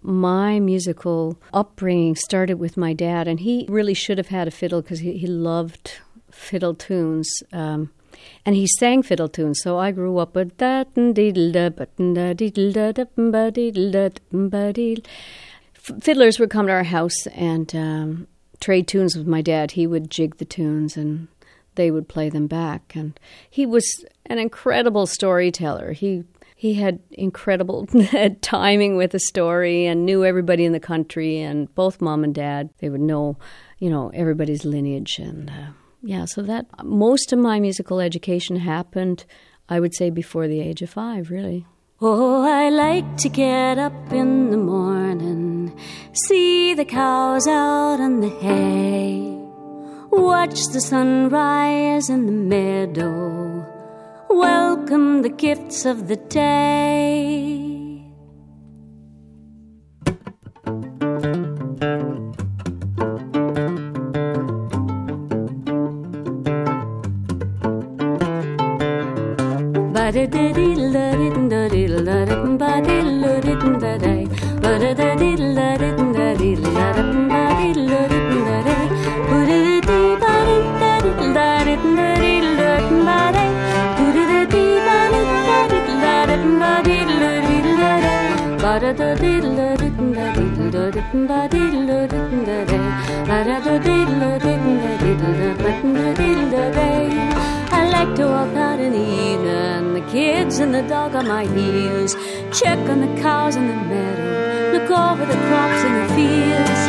my musical upbringing started with my dad, and he really should have had a fiddle because he loved fiddle tunes. And he sang fiddle tunes, so I grew up with that. Fiddlers would come to our house and trade tunes with my dad. He would jig the tunes and they would play them back. And he was an incredible storyteller. He had incredible timing with a story and knew everybody in the country, and both mom and dad, they would know, everybody's lineage. And so that most of my musical education happened, I would say, before the age of 5, really. Oh, I like to get up in the morning, see the cows out on the hay, watch the sunrise in the meadow, welcome the gifts of the day. I like to walk out in the evening, the kids and the dog on my heels, check on the cows in the meadow, look over the crops in the fields.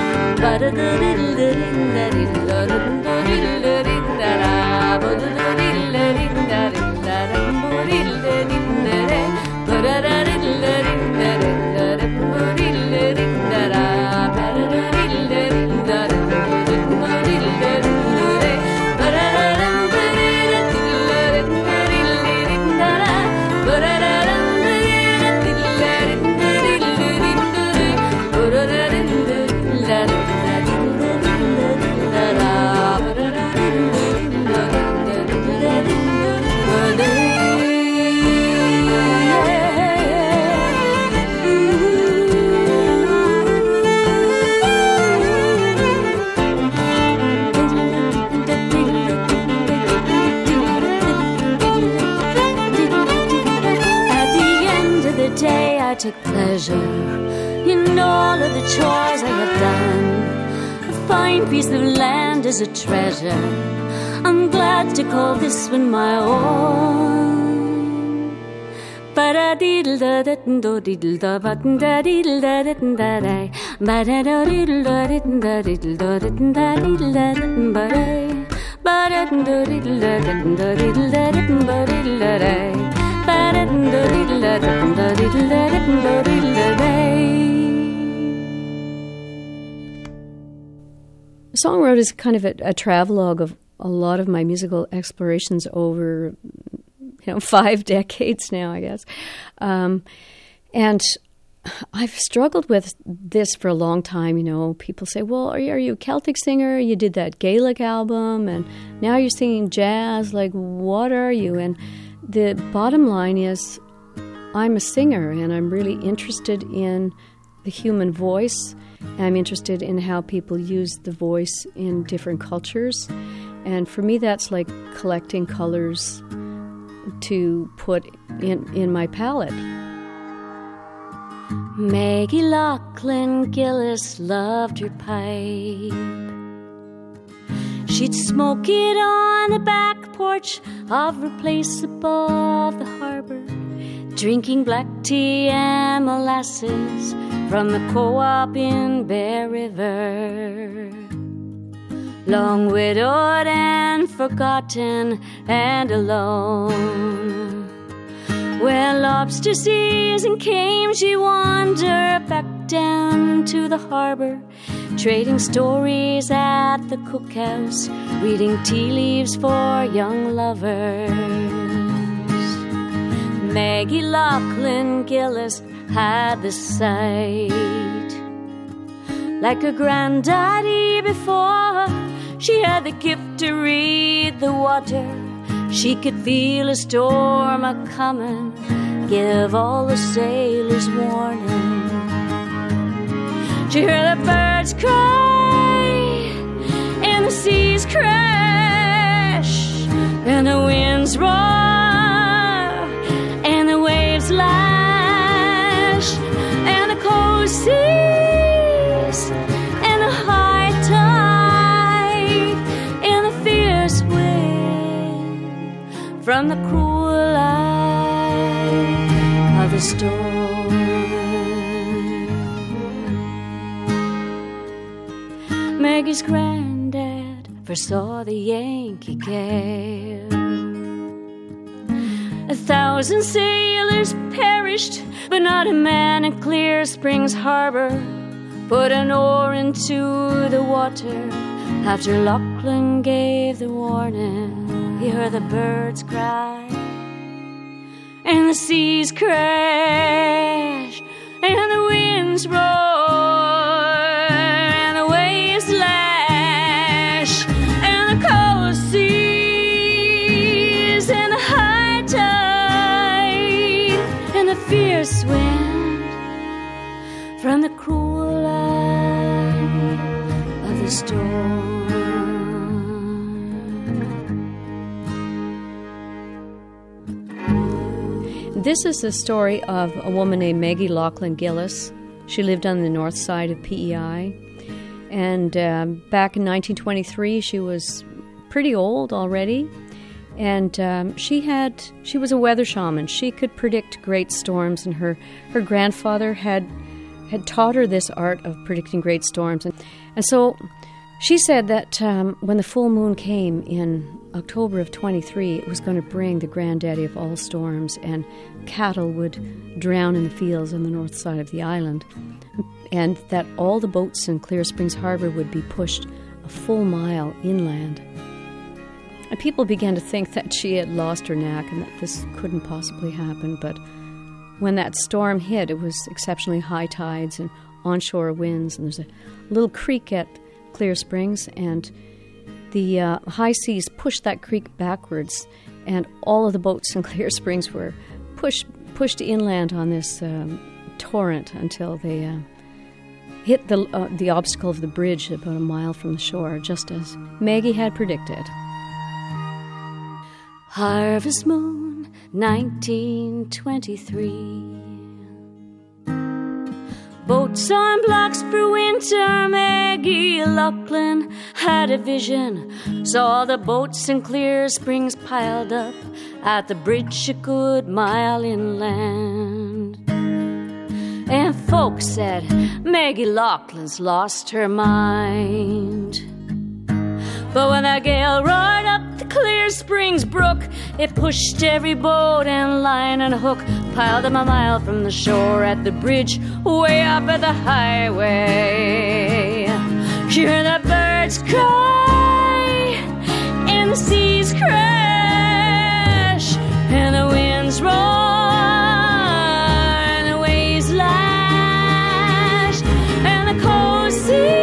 Take pleasure in all of the chores I have done. A fine piece of land is a treasure. I'm glad to call this one my own. Songwrote is kind of a travelogue of a lot of my musical explorations over, 5 decades now, I guess. And I've struggled with this for a long time. People say, well, are you a Celtic singer? You did that Gaelic album, and now you're singing jazz. Like, what are you? And the bottom line is, I'm a singer, and I'm really interested in the human voice. I'm interested in how people use the voice in different cultures. And for me, that's like collecting colors to put in my palette. Maggie Lachlan Gillis loved her pipe. She'd smoke it on the back porch of her place above the harbor, drinking black tea and molasses from the co-op in Bear River. Long widowed and forgotten and alone. When lobster season came, she wandered back down to the harbor, trading stories at the cookhouse, reading tea leaves for young lovers. Maggie Lachlan Gillis had the sight, like her granddaddy before. She had the gift to read the water. She could feel a storm a-comin', give all the sailors warning. She heard the birds cry and the seas crash and the winds roar and the waves lash and the cold seas and the high tide and the fierce wind from the cruel eye of the storm. Maggie's granddad foresaw the Yankee gale. 1,000 sailors perished, but not a man in Clear Springs Harbor put an oar into the water. After Lachlan gave the warning, he heard the birds cry and the seas crash and the winds roar. Fierce wind from the cruel eye of the storm. This is the story of a woman named Maggie Lachlan Gillis. She lived on the north side of PEI. And back in 1923, she was pretty old already. And she was a weather shaman. She could predict great storms, and her grandfather had taught her this art of predicting great storms. And so she said that when the full moon came in October of 23, it was going to bring the granddaddy of all storms, and cattle would drown in the fields on the north side of the island, and that all the boats in Clear Springs Harbor would be pushed a full mile inland. And people began to think that she had lost her knack and that this couldn't possibly happen. But when that storm hit, it was exceptionally high tides and onshore winds. And there's a little creek at Clear Springs, and the high seas pushed that creek backwards. And all of the boats in Clear Springs were pushed inland on this torrent until they hit the obstacle of the bridge about a mile from the shore, just as Maggie had predicted. Harvest Moon, 1923. Boats on blocks for winter. Maggie Lachlan had a vision. Saw the boats in Clear Springs piled up at the bridge a good mile inland. And folks said Maggie Lachlan's lost her mind. But when that gale roared up the Clear Springs brook, it pushed every boat and line and hook, piled them a mile from the shore at the bridge, way up at the highway. Hear the birds cry and the seas crash and the winds roar and the waves lash and the cold sea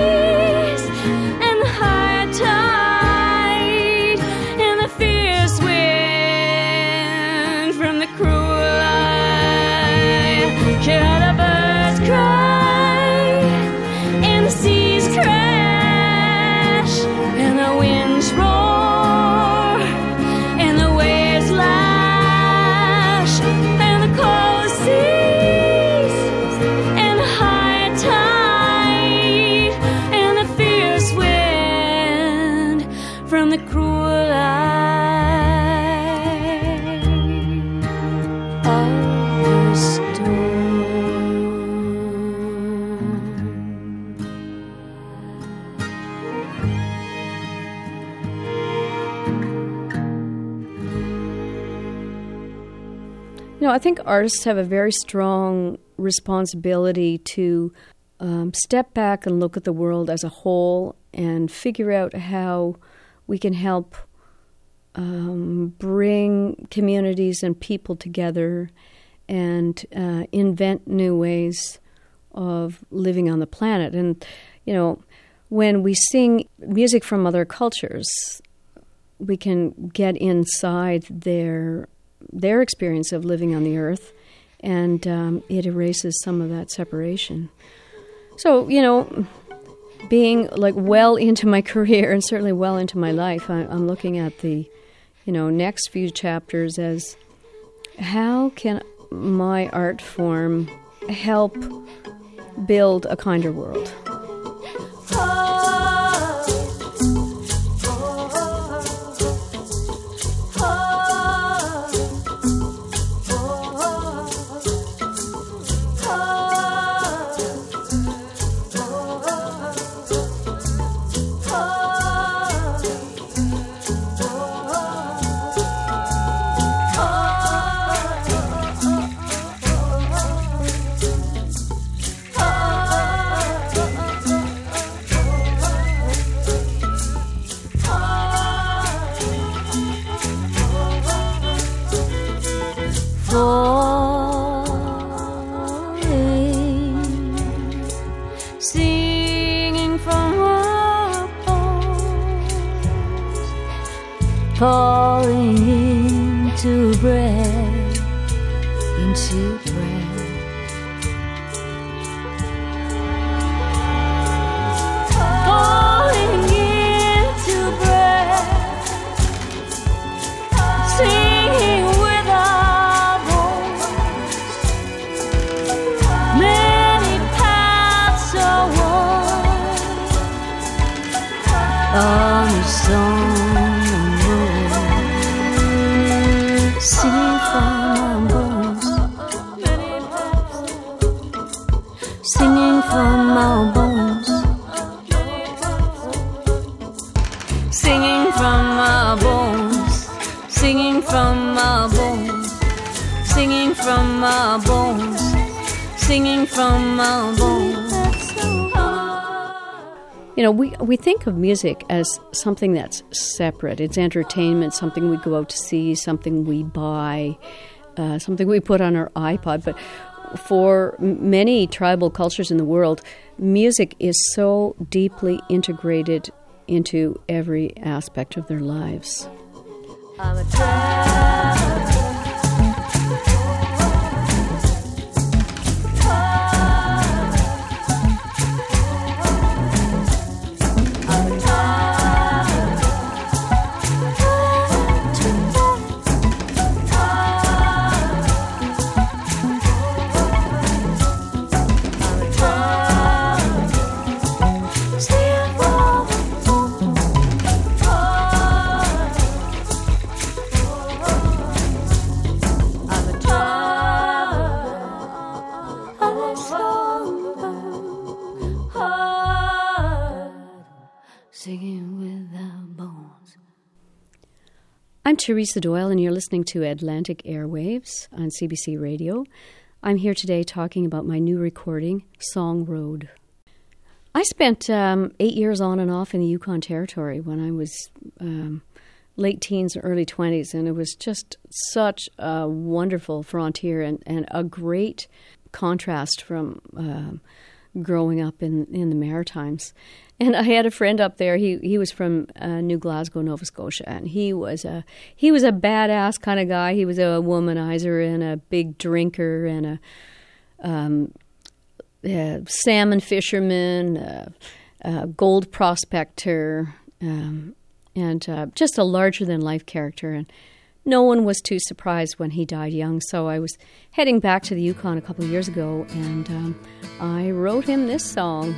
I think artists have a very strong responsibility to step back and look at the world as a whole and figure out how we can help bring communities and people together and invent new ways of living on the planet. And, when we sing music from other cultures, we can get inside their experience of living on the earth, and it erases some of that separation. So, being like well into my career and certainly well into my life, I'm looking at the, next few chapters as how can my art form help build a kinder world? Singing from our bones, falling into breath, into breath. Falling into breath, singing with our bones. Many paths are worn on the song. Singing from our bones, singing from our bones, singing from our bones, singing from our bones, singing from our bones, singing from our bones. We think of music as something that's separate. It's entertainment, something we go out to see, something we buy, something we put on our iPod. But for many tribal cultures in the world, music is so deeply integrated into every aspect of their lives. I'm a traveler. Singing with our bones. I'm Teresa Doyle, and you're listening to Atlantic Airwaves on CBC Radio. I'm here today talking about my new recording, Song Road. I spent 8 years on and off in the Yukon Territory when I was late teens, early 20s, and it was just such a wonderful frontier and a great contrast from growing up in the Maritimes. And I had a friend up there. He was from New Glasgow, Nova Scotia, and he was a badass kind of guy. He was a womanizer and a big drinker and a salmon fisherman, a gold prospector, and just a larger than life character. And no one was too surprised when he died young. So I was heading back to the Yukon a couple of years ago, and I wrote him this song.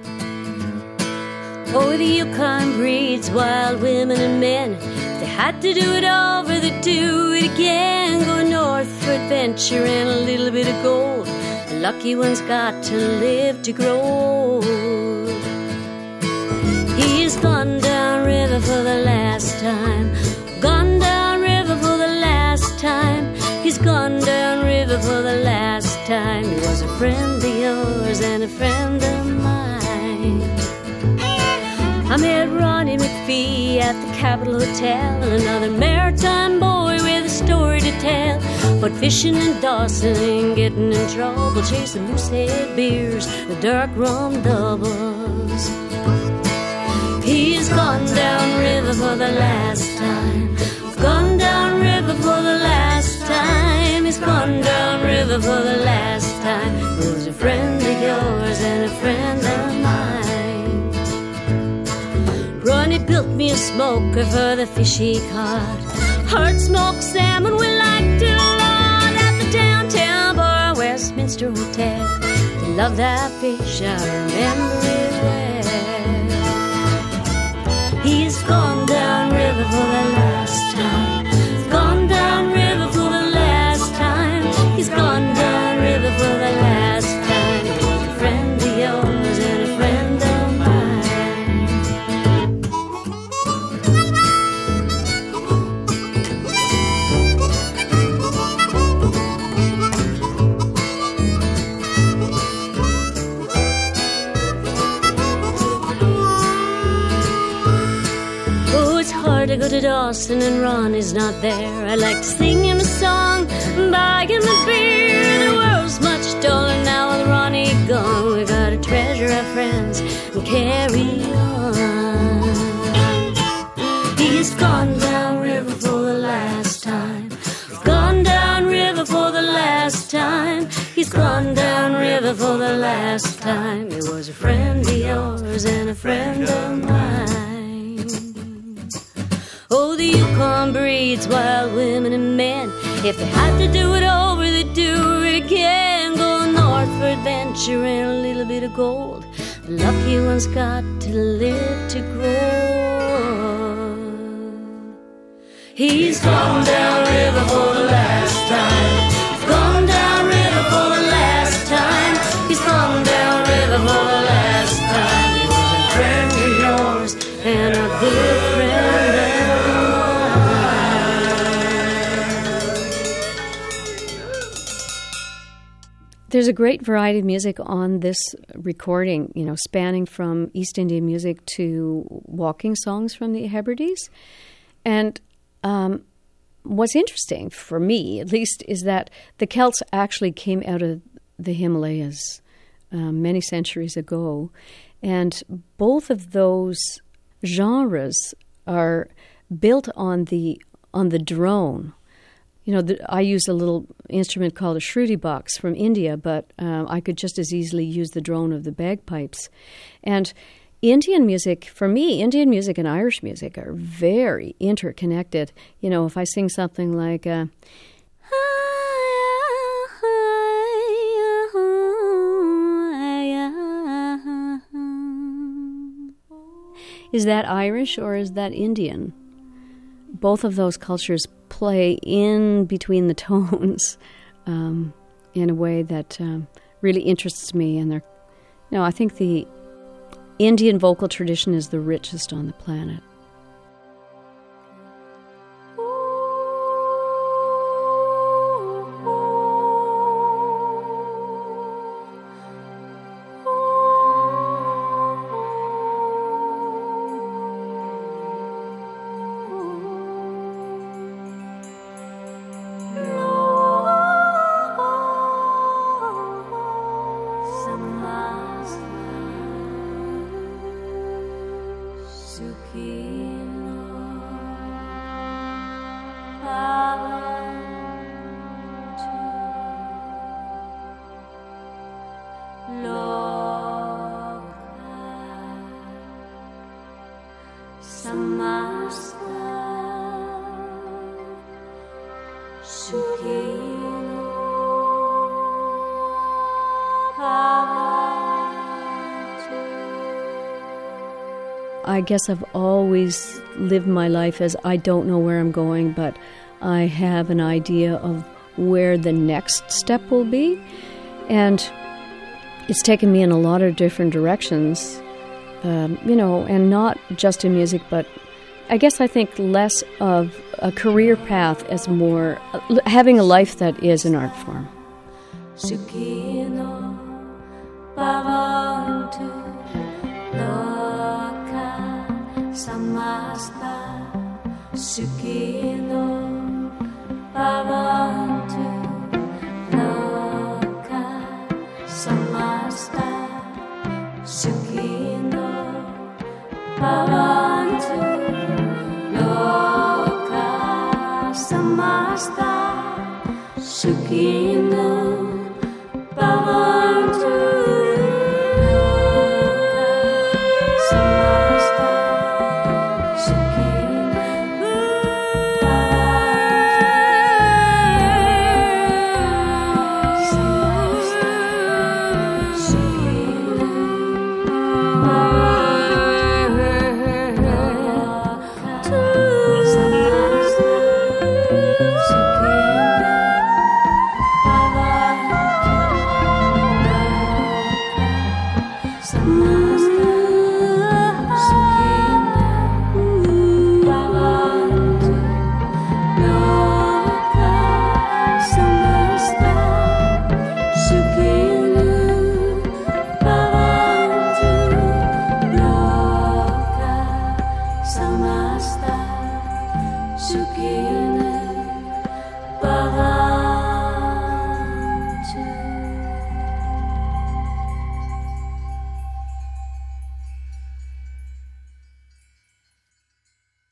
Oh, the Yukon breeds wild women and men. If they had to do it over, they'd do it again. Go north for adventure and a little bit of gold. The lucky ones got to live to grow. He's gone down river for the last time. Gone down river for the last time. He's gone down river for the last time. He was a friend of yours and a friend of mine. I met Ronnie McPhee at the Capitol Hotel, another maritime boy with a story to tell. But fishing in Dawson and getting in trouble, chasing moosehead beers, the dark rum doubles. He's gone down river for the last time. Gone down river for the last time. time. He's gone downriver for the last time. Who's a friend of yours and a friend of mine? Ronnie built me a smoker for the fish he caught. Hard smoked salmon we like to load at the downtown bar, Westminster Hotel. To love that fish, I remember it well. He's gone downriver for the last time. He's gone downriver for the last time. He's gone downriver for the last time. He's a friend of yours and a friend of to go to Dawson and Ronnie's not there. I'd like to sing him a song, buy him a beer. The world's much duller now with Ronnie gone. We gotta treasure our friends and carry on. He's gone down river for the last time. He's gone down river for the last time. He's gone down river for the last time. He was a friend of yours and a friend of mine. Oh, the Yukon breeds wild women and men. If they had to do it over, they'd do it again. Go north for adventure and a little bit of gold. The lucky ones got to live to grow. He's gone down river for the last time. He's gone down river for the last time. He's gone down river for the last time. He was a friend of yours and a good friend of mine. There's a great variety of music on this recording, you know, spanning from East Indian music to walking songs from the Hebrides. And what's interesting, for me at least, is that the Celts actually came out of the Himalayas many centuries ago. And both of those genres are built on the drone. You know, I use a little instrument called a shruti box from India, but I could just as easily use the drone of the bagpipes. And Indian music, for me, Indian music and Irish music are very interconnected. You know, if I sing something like, is that Irish or is that Indian? Both of those cultures play in between the tones in a way that really interests me. And I think the Indian vocal tradition is the richest on the planet. I guess I've always lived my life as I don't know where I'm going, but I have an idea of where the next step will be. And it's taken me in a lot of different directions, and not just in music, but I guess I think less of a career path as more having a life that is an art form. Samasta Sukhino Bhavantu Loka Samasta Sukhino Bhavantu Loka Samasta Sukino Bavantu Samasta Sukino Samasta Sukino Samasta